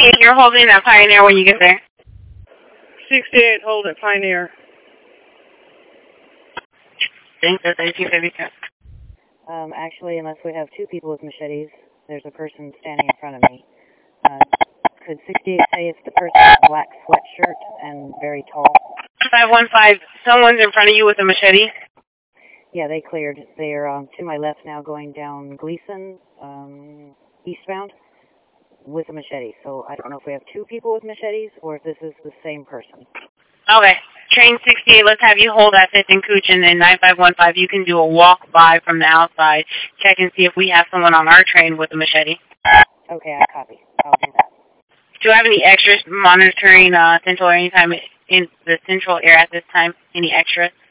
You're holding that Pioneer when you get there. 68, hold it, Pioneer. Thanks, that's 1852. Actually, unless we have two people with machetes, there's a person standing in front of me. Could 68 say it's the person in a black sweatshirt and very tall? 515, someone's in front of you with a machete? Yeah, they cleared. They're to my left now going down Gleason, eastbound, with a machete. So I don't know if we have two people with machetes or if this is the same person. Okay. Train 68, let's have you hold that 5th and Cooch, and then 9515, you can do a walk by from the outside, check and see if we have someone on our train with a machete. Okay, I copy. I'll do that. Do you have any extras monitoring Central anytime in the Central area at this time? Any extras?